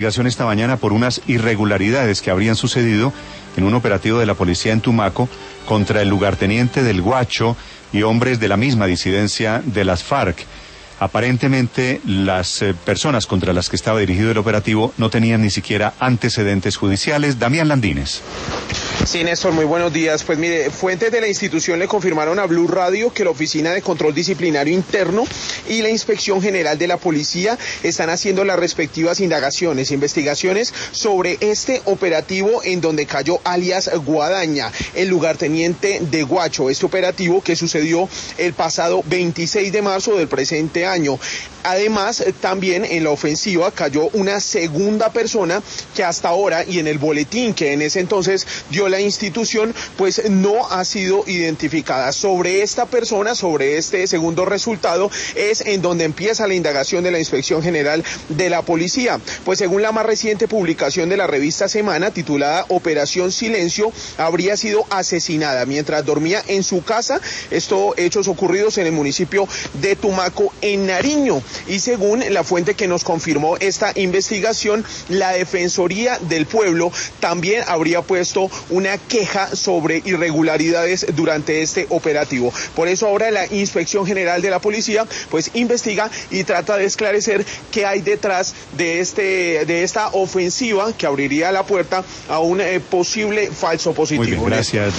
Esta mañana por unas irregularidades que habrían sucedido en un operativo de la policía en Tumaco contra el lugarteniente del Guacho y hombres de la misma disidencia de las FARC. Aparentemente las personas contra las que estaba dirigido el operativo no tenían ni siquiera antecedentes judiciales. Damián Landines. Sí, Néstor, muy buenos días. Pues mire, fuentes de la institución le confirmaron a Blue Radio que la Oficina de Control Disciplinario Interno y la Inspección General de la Policía están haciendo las respectivas investigaciones sobre este operativo en donde cayó alias Guadaña, el lugarteniente de Guacho. Este operativo que sucedió el pasado 26 de marzo del presente año. Además, también en la ofensiva cayó una segunda persona que hasta ahora y en el boletín que en ese entonces dio la institución, pues no ha sido identificada. Sobre esta persona, sobre este segundo resultado, es en donde empieza la indagación de la Inspección General de la Policía. Pues según la más reciente publicación de la revista Semana, titulada Operación Silencio, habría sido asesinada mientras dormía en su casa. Estos hechos ocurridos en el municipio de Tumaco, en Nariño. Y según la fuente que nos confirmó esta investigación, la Defensoría del Pueblo también habría puesto una queja sobre irregularidades durante este operativo. Por eso ahora la Inspección General de la Policía pues investiga y trata de esclarecer qué hay detrás de esta ofensiva que abriría la puerta a un posible falso positivo. Muy bien, gracias.